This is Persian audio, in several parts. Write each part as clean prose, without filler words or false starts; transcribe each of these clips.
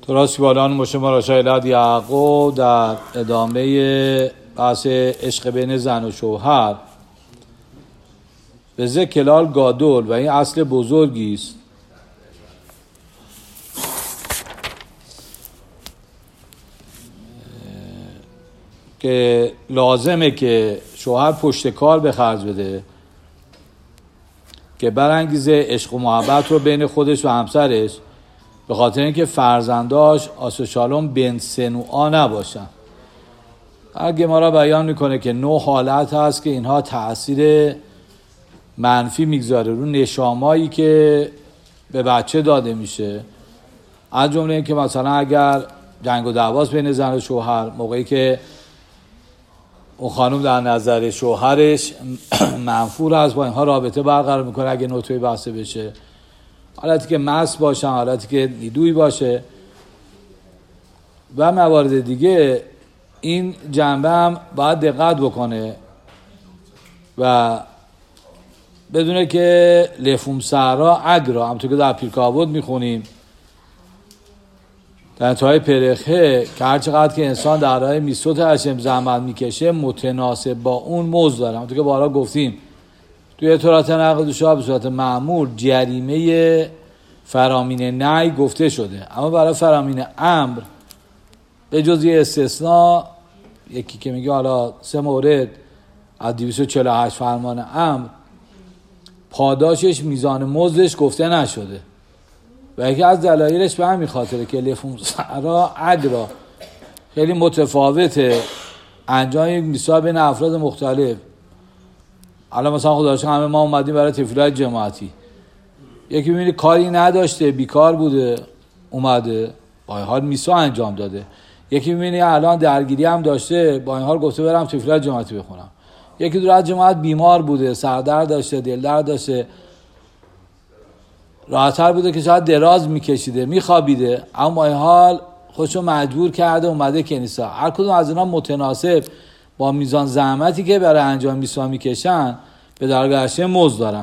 سپاسگزاران مشت مراشد یعقوب در ادامه بحث عشق بین زن و شوهر به ذکر کلال گادول و این اصل بزرگی است که لازمه که شوهر پشت کار به خرج بده که برانگیزه عشق و محبت رو بین خودش و همسرش، به خاطر اینکه فرزنداش آسوشالون بن سنوعا نباشن. هر گمارا بیان میکنه که 9 حالت هست که اینها تأثیر منفی میگذاره رو نشامایی که به بچه داده میشه. از جمله این که مثلا اگر جنگ و دعواست بین زن و شوهر، موقعی که اون خانم در نظر شوهرش منفور است، با اینها رابطه برقرار میکنه اگه نطفه بسته بشه، حالتی که مست باشن، حالتی که نیدوی باشه و موارد دیگه، این جنبه هم باید دقت بکنه و بدونه که لفوم سهرا اگرا، همونطور که در پیرکاوود میخونیم در انتهای پرخه که هر چقدر که انسان در راه میثوت هشم زحمت میکشه متناسب با اون موضوع داره. همونطور که بارها گفتیم توی اطلاعات نقل دوشا به صورت معمول جریمه فرامین نهی گفته شده، اما برای فرامین امر به جز یه استثناء، یکی که میگه حالا 3 مورد از 248 فرمان امر پاداشش میزان مزدش گفته نشده و یکی از دلایلش به همین خاطره که لفوم سهرا اگرا خیلی متفاوته انجام یک میثاق بین افراد مختلف. الان مثلا خداش همه ما اومدیم برای تفریح جماعتی، یکی میبینی کاری نداشته بیکار بوده اومده با این حال میثاق انجام داده، یکی میبینی الان درگیری هم داشته با این حال گفته برم تفریح جماعتی بخونم، یکی دور از جماعت بیمار بوده، سردرد داشته، دلدرد داشته، راحت‌تر بوده که شاید دراز میکشیده میخوابیده، اما با این حال خودشو مجبور کرده اومده کنیسا. هر کدوم از اینا متناسب با میزان زحمتی که برای انجام میثاق میکشن به درگذشته مزد دارن.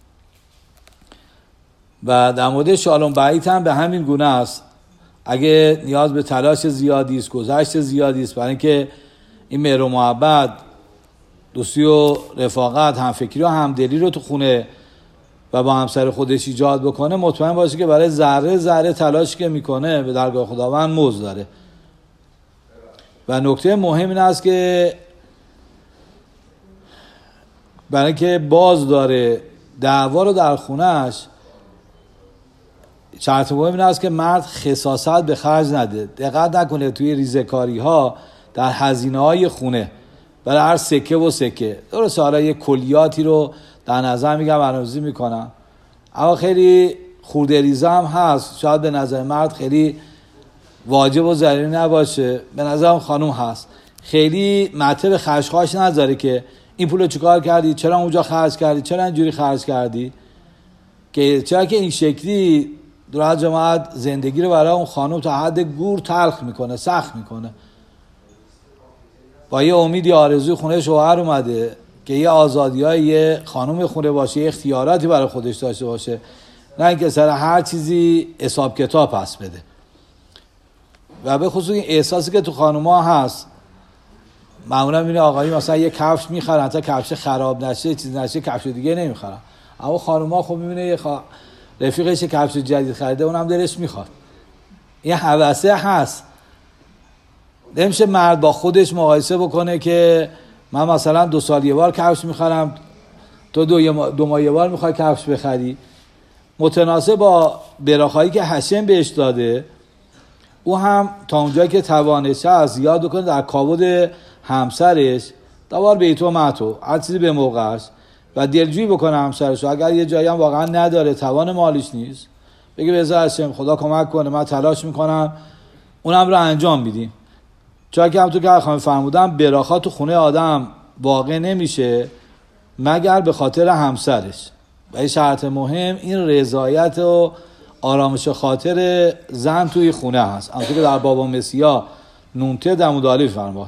و در مورد شالوم بعید هم به همین گونه است. اگه نیاز به تلاش زیادی است، گذشت زیادی است برای اینکه این مهر و محبت، دوستی و رفاقت، همفکری و همدلی رو تو خونه و با همسر خودش ایجاد بکنه، مطمئن باشه که برای ذره ذره تلاشی که میکنه به درگاه خداوند مزد داره. و نکته مهم این است که برای اینکه باز داره دعوا رو در خونهش، شرط مهم این است که مرد خساست به خرج نده، دقت نکنه توی ریزکاری ها در هزینه های خونه برای هر سکه و سکه. درسته حالا یه کلیاتی رو در نظر میگم برنامه‌ریزی میکنم، اما خیلی خورده ریزه هم هست، شاید به نظر مرد خیلی واجب و ضروری نباشه، به نظرم خانم هست خیلی مته به خشخاش نذاره که این پولو چیکار کردی، چرا اونجا خرج کردی، چرا اینجوری خرج کردی، که چرا که این شکلی در جماعت زندگی رو برای اون خانم تا حد گور تلخ میکنه، سخت میکنه. با یه امیدی آرزوی خونه شوهر اومده که یه آزادی‌های یه خانم خونه باشه، یه اختیاراتی برای خودش داشته باشه، نه اینکه سر هر چیزی حساب کتاب پس بده. و به خصوص این احساسی که تو خانوما هست، معمولا میبینی آقایی مثلا یه کفش میخرن تا کفش خراب نشه، چیز نشه، کفش دیگه نمیخرن، اما خانوما خب میبینه یه رفیقش کفش جدید خریده، اونم دلش میخواد، این هوسه هست. نمیشه مرد با خودش مقایسه بکنه که من مثلا 2 سال یه بار کفش میخرم، تو 2 ماه یه بار میخوای کفش بخری. متناسب با براخایی که هشم بهش داده، او هم تا اونجایی که توانش هست یاد کنه در کاوود همسرش دوبار بیتو ماتو، هر چیزی به موقعش، و دلجویی بکنه همسرش. اگر یه جایی هم واقعا نداره، توان مالیش نیست، بگه بذار هشم خدا کمک کنه، من تلاش میکنم اونم رو انجام میدیم. چون که همونطور که خانم فرمودم براخا تو خونه آدم واقع نمیشه مگر به خاطر همسرش. و این شرط مهم این رضایت و آرامش خاطر زن توی خونه هست، همونطور که در بابا مسیحا نونته دمودالی فرمود.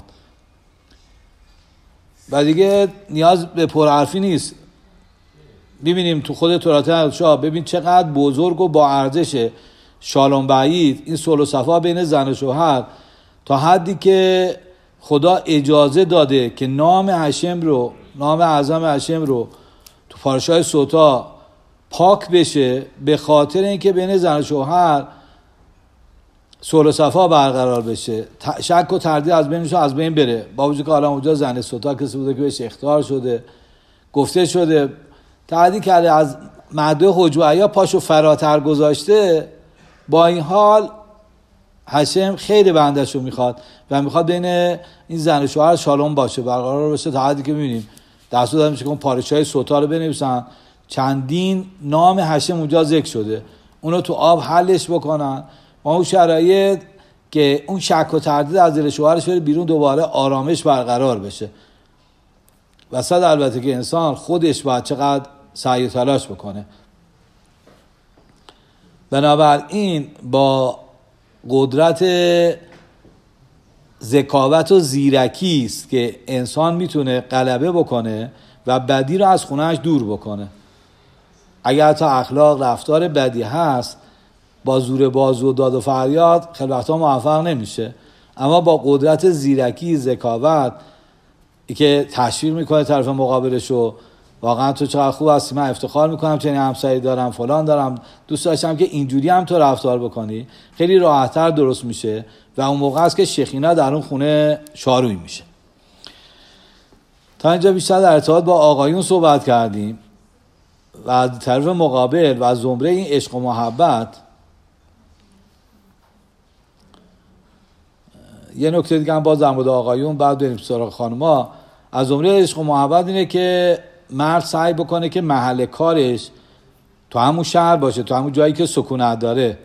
و دیگه نیاز به پرحرفی نیست. ببینیم تو خود تورات شاه، ببین چقدر بزرگ و با ارزشه شالوم بعید، این صلح و صفا بین زن و شوهر تا حدی که خدا اجازه داده که نام اعظم هشم رو تو پارشای سوتا پاک بشه، به خاطر اینکه بین زن و شوهر صلح و صفا برقرار بشه، شک و تردید از بین بره. با وجود که حالا اونجا زن سوتا کسی بوده که بهش اخطار شده، گفته شده، تردید کرده، از مدعو حجوعیا پاشو فراتر گذاشته، با این حال هشم خیلی بندش رو میخواد و میخواد بین این زن و شوهر شالوم باشه، برقرار باشه، تا حدی که میبینیم دستور داده میشه که اون پارچه‌های سوتا رو بنویسن، چندین نام هشم اونجا ذکر شده، اونو تو آب حلش بکنن، با اون شرایط که اون شک و تردید از دل شوهرش بره بیرون، دوباره آرامش برقرار بشه. وسط البته که انسان خودش باید چقدر سعی و تلاش بکنه. بنابراین با قدرت ذکاوت و زیرکی است که انسان میتونه غلبه بکنه و بدی رو از خونهش دور بکنه. اگر تا اخلاق رفتار بدی هست، با زور بازو و داد و فریاد خیلی وقتا موفق نمیشه، اما با قدرت زیرکی، ذکاوت که تشویق میکنه طرف مقابلش رو، واقعا تو چقدر خوب هستی، من افتخار میکنم چنین همسری دارم، فلان دارم، دوست داشتم که اینجوری هم تو رفتار بکنی، خیلی راحت‌تر درست میشه و اون موقع است که شیخینا در اون خونه شاروی میشه. تا اینجا بیشتر در ارتباط با آقایون صحبت کردیم و از طرف مقابل و از زمره این عشق و محبت یه نکته دیگه هم باز در مورد آقایون، بعد بریم سراغ خانم‌ها. از زمره عشق و محبت اینه که مرد سعی بکنه که محل کارش تو همون شهر باشه، تو همون جایی که سکونت داره.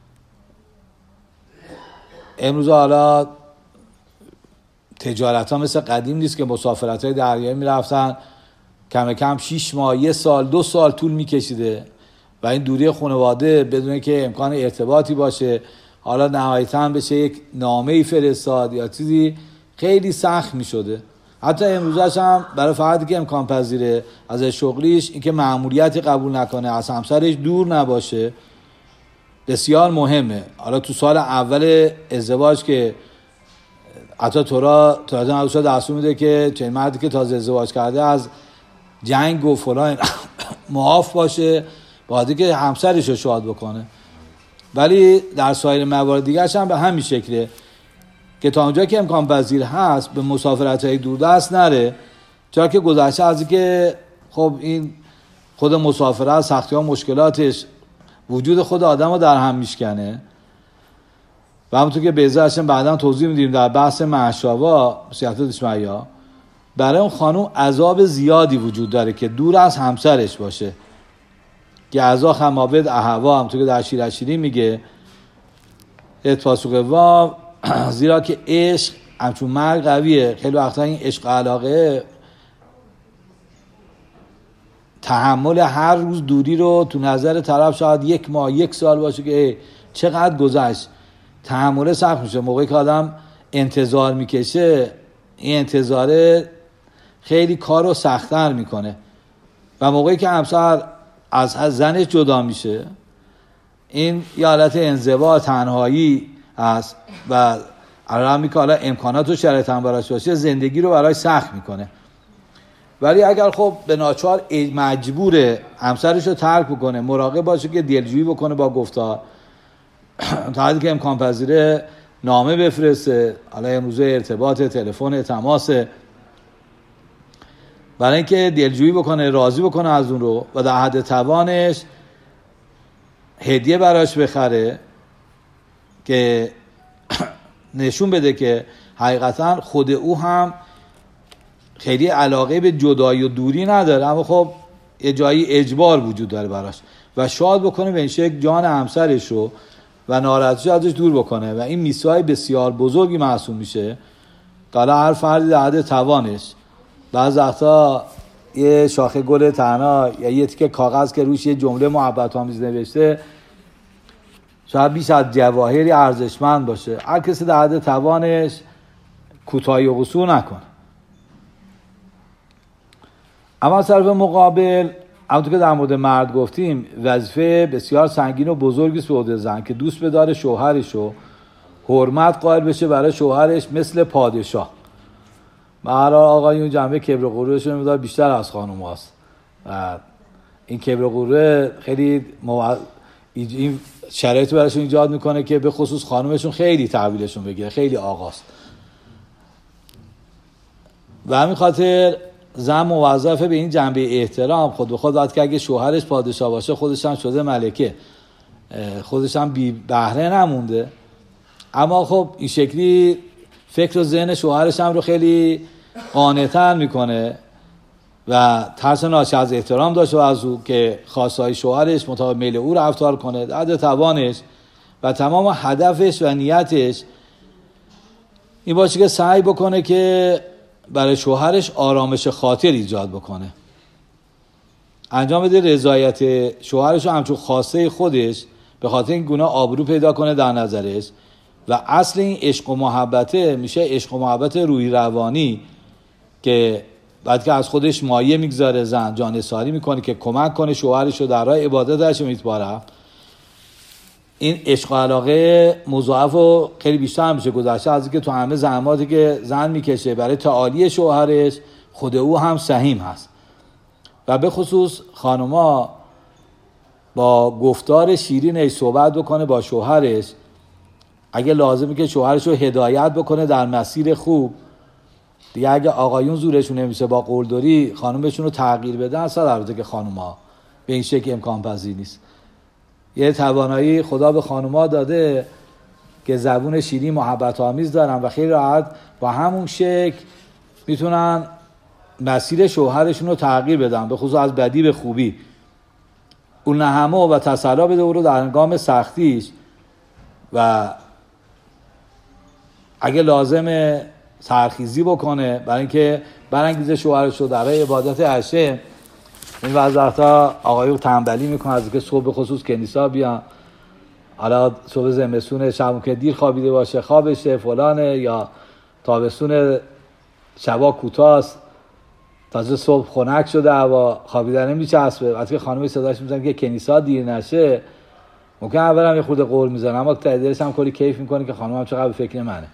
امروز حالا تجارت ها مثل قدیم نیست که مسافرت های دریایی می رفتن کم کم 6 ماه، 1 سال، 2 سال طول می کشیده و این دوری خانواده بدون که امکان ارتباطی باشه، حالا نهایتاً بشه یک نامه‌ای فرستاد یا چیزی، خیلی سخت می شده. حتی امروزش هم برای فردی که امکان پذیره از شغلیش این که مأموریتی قبول نکنه، از همسرش دور نباشه، بسیار مهمه. حالا تو سال اول ازدواج که حتی تورا دستور میده که چه مردی که تازه ازدواج کرده از جنگ و فلان معاف باشه، باید که همسرش رو شاد بکنه. ولی در سایر موارد دیگرش هم به همین شکله که تا اونجا که امکان پذیر هست به مسافرت‌های دوردست نره، چرا که گذشته از این که خب این خود مسافرت، سختی‌ها، مشکلاتش وجود خود آدم رو در هم میشکنه و همونطور که به ازاشم بعدا توضیح میدیم در بحث معشاوا سیاحت دشمعیا، برای اون خانوم عذاب زیادی وجود داره که دور از همسرش باشه، که عذا خمابد احوا، همونطور که در شیرشیری میگه اتفاسوقوا، زیرا که عشق همچون مرگ قویه. خیلی وقتا این عشق علاقه تحمل هر روز دوری رو تو نظر طرف شاید 1 ماه، 1 سال باشه که چقدر گذشت، تحمل سخت میشه. موقعی که آدم انتظار میکشه، این انتظاره خیلی کار رو سخت‌تر میکنه و موقعی که همسر از زنش جدا میشه، این یه حالت انزوا، تنهایی هست و الان میگه حالا امکانات و شرایط هم براش باشه، زندگی رو برای سخت میکنه. ولی اگر خب به ناچار مجبور همسرش رو ترک بکنه، مراقب باشه که دلجویی بکنه با گفتار، تا حدی که امکان پذیره نامه بفرسته، حالا امروزه ارتباط تلفن، تماسه، برای اینکه دلجویی بکنه، راضی بکنه از اون رو و در حد توانش هدیه براش بخره که نشون بده که حقیقتا خود او هم خیلی علاقه به جدایی و دوری نداره، اما خب یه جایی اجبار وجود داره براش و شاد بکنه به این شکل جان همسرش رو و ناراحتیش ازش دور بکنه و این میثاق بسیار بزرگی محسوب میشه. حالا هر فردی در حد توانش، بعض وقتا یه شاخه گل تنها یا یه تیکه کاغذ که روش یه جمله محبت آمیز نوشته شاید بیش از جواهری ارزشمند باشه. هر کسی در حد توانش کوتاهی و قصور نکنه. اما طرف مقابل همونطور که در مورد مرد گفتیم وظیفه بسیار سنگین و بزرگی است به عهده زن که دوست بداره شوهرش رو، حرمت قائل بشه برای شوهرش مثل پادشاه. برای آقایون جنبه کبر و غرورشون مقدار بیشتر از خانم هاست و این کبر و غرور خیلی این شرایط براشون ایجاد میکنه که به خصوص خانومشون خیلی تحویلشون بگیره، خیلی آقاست. و همین خاطر زن موظفه به این جنبه احترام خود به خود، که اگه شوهرش پادشاه باشه خودش هم شده ملکه، خودش هم بی بهره نمونده. اما خب این شکلی فکر و ذهن شوهرش هم رو خیلی قانع‌تر میکنه و ترس ناشی از احترام داشته از او که خواستهای شوهرش مطابق میل او رفتار کنه در حد توانش و تمام هدفش و نیتش این باشه که سعی بکنه که برای شوهرش آرامش خاطر ایجاد بکنه، انجام بده رضایت شوهرش رو همچون خواسته خودش به خاطر این گونه آبرو پیدا کنه در نظرش. و اصل این عشق و محبته میشه عشق و محبت روحی روانی که بعد که از خودش مایه میگذاره زن جانثاری میکنه که کمک کنه شوهرش رو در راه عبادتش میتباره. این عشق و علاقه مضاعف و خیلی بیشتر میشه گذشته از اینکه تو همه زحماتی که زن میکشه برای تعالی شوهرش خود او هم سهیم هست. و به خصوص خانوما با گفتار شیرینش صحبت بکنه با شوهرش، اگه لازمه که شوهرش رو هدایت بکنه در مسیر خوب. دیگه اگه آقایون زورشون نمیشه با قلدری خانومشون رو تغییر بدن، اصلا البته که خانوما به این شکل امکان پذیر نیست. یه توانایی خدا به خانوما داده که زبون شیرین محبت آمیز دارن و خیلی راحت با همون شکل میتونن مسیر شوهرشون رو تغییر بدن، به خصوص از بدی به خوبی. اون نهمه و تسلا بده او رو در هنگام سختیش و اگه لازمه سرخیزی بکنه برای اینکه برانگیزه شوهرش رو در عبادت هشه. این وضعیت‌ها آقایون تنبلی میکنن از اینکه صبح خصوص کنیسا بیان، حالا صبح زمستون شب که دیر خوابیده باشه خوابشه فلانه، یا تابستون شبا کوتاست تازه صبح خنک شده هوا خوابیدن نمیچسبه. وقتی که خانم صداش میزنه که کنیسا دیر نشه ممکن اولم یه خورده قول میزنه اما ته دلش هم کلی کیف میکنه که خانم هم چقدر به فکر منه.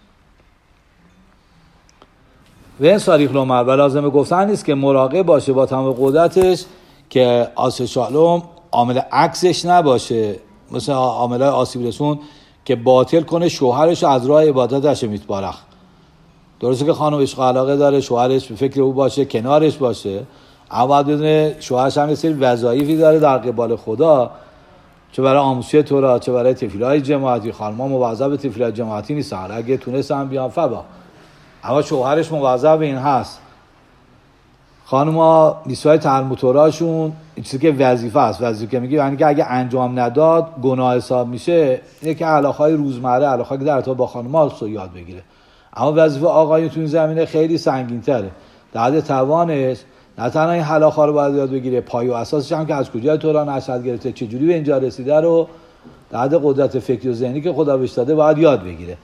و این صریح لومر و لازمه گفتن نیست که مراقب باشه با تمام قدرتش که آسه شالوم عامل عکسش نباشه، مثل عاملای آسیب رسون که باطل کنه شوهرش از راه عبادتش میتبارخ. درسته که خانم عشق و علاقه داره شوهرش به فکر او باشه کنارش باشه، اما باید بدونه شوهرش هم یه سری وظایفی داره در قبال خدا، چه برای آموزش تورات چه برای تفیل‌های جماعتی. خانم‌ها مواظب به تفیل‌های جماعتی نیستن، اگه تونستن بیان فبا، اما شوهرش مواظب به این هست. خانم‌ها نیسای تعلم توراشون این چیزی که وظیفه است، وظیفه که میگه یعنی که اگه انجام نداد گناه حساب میشه، اینه که علاقه‌های روزمره علاقه‌ای که در ارتباط با خانم‌ها رو یاد بگیره. اما وظیفه آقایون تو این زمینه خیلی سنگین‌تره. در حد توانش نه تنها این حلاخا رو باید یاد بگیره، پای و اساسش هم که از کجای تورا نشأت گرفته چه جوری به اینجا رسیده رو در حد قدرت فکری و ذهنی که خدا بهش داده باید یاد بگیره.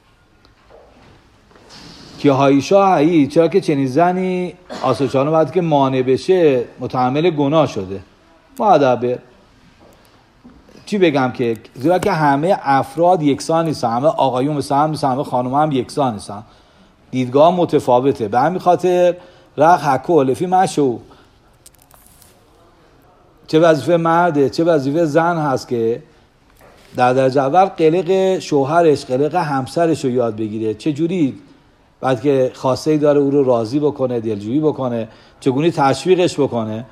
که هایشا هایی چرا که چنین زنی آسوچانو باید که مانع بشه متحمل گناه شده. مؤدبه چی بگم که زیرا که همه افراد یکسان نیستن، همه آقایون مثل هم نیستن، همه خانم هم یکسان نیستن، دیدگاه متفاوته. به همین خاطر رخ حکو لفی مشو چه وظیفه مرده چه وظیفه زن هست که در درجه اول قلق شوهرش قلق همسرش رو یاد بگیره، چه جوری بعد که خواسته‌ای داره او رو راضی بکنه دلجویی بکنه، چگونه تشویقش بکنه.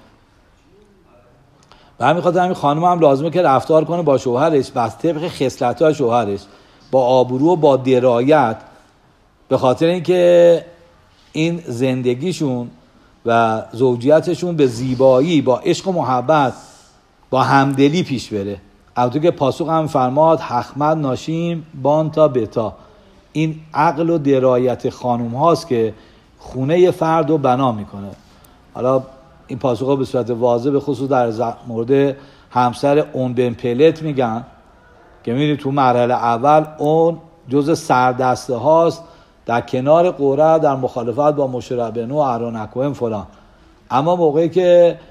و همین خاطر همین خانم هم لازمه که رفتار کنه با شوهرش بر طبق خصلت‌های شوهرش با آبرو و با درایت، به خاطر اینکه این زندگیشون و زوجیتشون به زیبایی با عشق و محبت با همدلی پیش بره. البته که پاسخ هم فرماد حکمت ناشیم بان تا بتا، این عقل و درایت خانوم هاست که خونه فرد رو بنا میکنه. حالا این پاسخ ها به صورت واضح به خصوص در مورد همسر اون بن پلت میگن که میبینید تو مرحله اول اون جز سردسته هاست در کنار قره در مخالفت با مشربنو و ارونکوهم فلان، اما موقعی که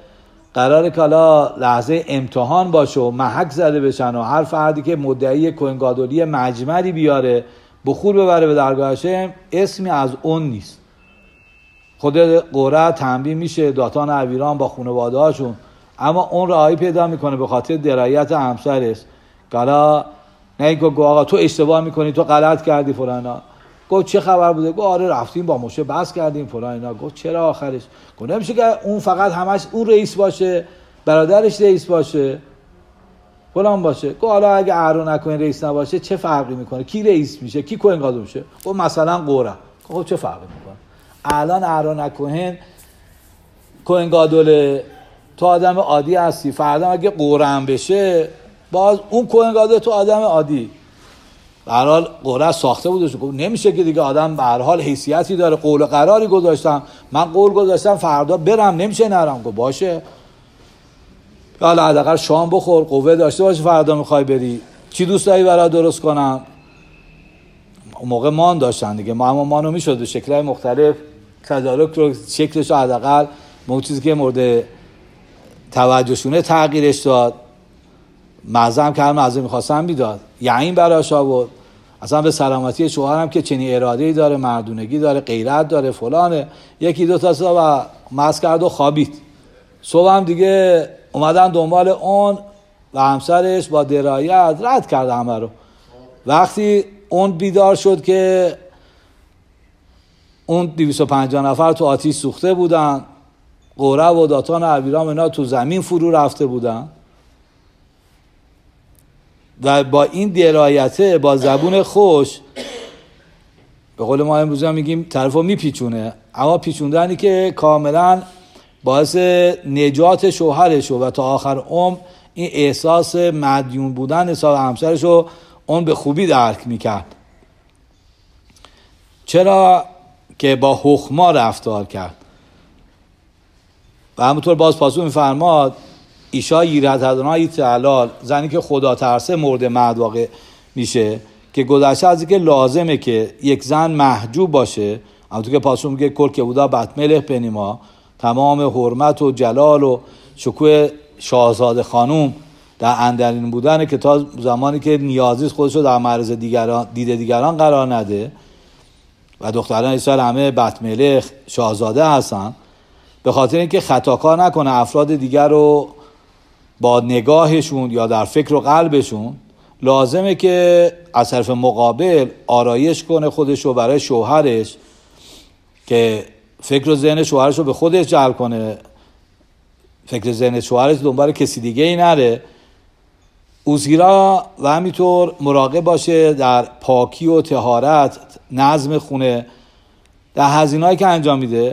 قراره که حالا لحظه امتحان باشه و محک زده بشن و هر فردی که مدعی کوهنگادولی مجمری بیاره بخور ببره به درگاه هشم، اسمی از اون نیست. خود قره تنبیه میشه داتان عبیران با خانواده هاشون، اما اون رهایی پیدا میکنه به خاطر درایت همسرش. حالا نه اینکه آقا تو اشتباه میکنی، تو غلط کردی فلانا. گفت چه خبر بوده؟ گفت آره رفتیم با موشه بس کردیم فلان اینا. گفت چرا آخرش؟ گفت نمیشه که اون فقط همش اون رئیس باشه، برادرش رئیس باشه، فلان باشه. گفت حالا اگه اهرون نکنین رئیس نباشه چه فرقی میکنه؟ کی رئیس میشه؟ کی کوهنگادو میشه؟ گفت مثلا قره. گفت چه فرقی میکنه؟ الان اهرون نکنین کوهنگادوله، تو آدم عادی هستی، فردا اگه قره هم بشه باز اون کوهنگادو تو آدم عادی. به هر حال قره ساخته بودش. گفت نمیشه که دیگه آدم به هر حال حیثیتی داره، قول و قراری گذاشتم، من قول گذاشتم فردا برم، نمیشه نرم. گفت باشه، حالا حداقل شام بخور، قوه داشته باشه فردا میخوای بری، چی دوست داری برات درست کنم. اون موقع مان داشتن دیگه، ما اما مانو میشد به شکل‌های مختلف تدارک رو شکلش حداقل اون چیزی که مورد توجهشونه تغییرش داد. معظم که هر معظم میخواستم میداد، یعنی براش آورد. اصلا به سلامتی شوهرم که چنین اراده‌ای داره، مردونگی داره، غیرت داره، فلانه، یکی دو تا و مس کرد و خوابید. صبح هم دیگه اومدن دنبال اون و همسرش با درایت رد کرد همه رو. وقتی اون بیدار شد که اون 250 نفر تو آتیش سوخته بودن، قره و داتان عبیرام اینا تو زمین فرو رفته بودن و با این درایته با زبون خوش به قول ما امروزی هم میگیم طرفو میپیچونه، اما پیچوندنی که کاملا باعث نجات شوهرشو و تا آخر عمر این احساس مدیون بودن حساب همسرشو اون به خوبی درک میکرد. چرا؟ که با حکما رفتار کرد. و همونطور باز پاسخ میفرماد ایشا ییرت ادنای تعلال، زنی که خدا ترسه مورد مد واقع میشه که گذشته از اینکه لازمه که یک زن محجوب باشه، همونطور که پاسخ میگه کل که بودا بطمله پنیما، تمام حرمت و جلال و شکوه شاهزاده خانوم در اندرین بودنه که تا زمانی که نیازیست خودش رو در معرض دیگران قرار نده و دختران اسرائیل همه بطمله شاهزاده هستن، به خاطر اینکه خطاکار نکنه افراد دیگر رو با نگاهشون یا در فکر و قلبشون، لازمه که از طرف مقابل آرایش کنه خودش رو برای شوهرش که فکر و ذهن شوهرش رو به خودش جلب کنه، فکر ذهن شوهرش دنبال کسی دیگه ای نره. اوزگیرا و همینطور مراقب باشه در پاکی و طهارت، نظم خونه، در هزینه‌ای که انجام میده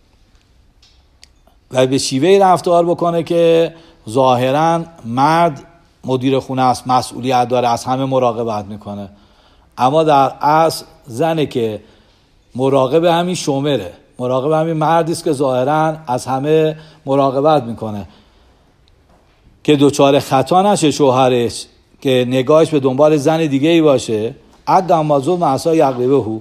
و به شیوهی رفتار بکنه که ظاهراً مرد مدیر خونه است، مسئولیت داره، از همه مراقبت میکنه، اما در اصل زنه که مراقب همین شومره، مراقب همین مردی است که ظاهراً از همه مراقبت میکنه که دوچار خطا نشه شوهرش که نگاهش به دنبال زن دیگه ای باشه. عدم مازون معصا یقلبهو.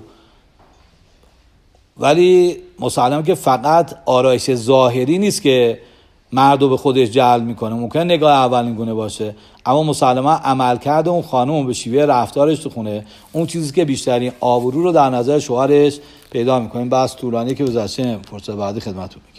ولی مسلمه که فقط آرایش ظاهری نیست که مردو به خودش جلب میکنه، ممکن نگاه اولین گونه باشه، اما مسلمه عملکرد اون خانم به شیوه رفتارش تو خونه اون چیزی که بیشترین آبرو رو در نظر شوهرش پیدا میکنه. بس طولانی که گذشته، فرصت بعدی خدمتتون